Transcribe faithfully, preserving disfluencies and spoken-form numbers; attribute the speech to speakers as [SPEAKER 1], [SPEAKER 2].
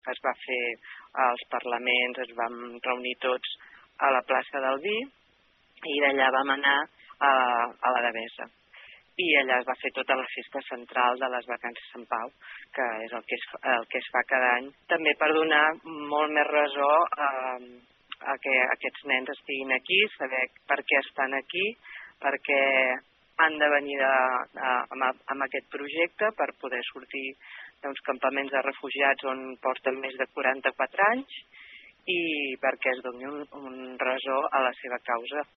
[SPEAKER 1] es va fer als parlaments, es vam reunir tots a la plaça del Vi i d'allà vam anar a, a la Devesa. I allà es va fer tota la festa central de les vacances Sant Pau, que és el que es, el que es fa cada any, també per donar molt més ressò a, a que aquests nens estiguin aquí, saber per què estan aquí, perquè han de venir de, de, amb, amb aquest projecte per poder sortir d'uns campaments de refugiats on porten més de quaranta-quatre anys i perquè es doni un, un ressò a la seva causa.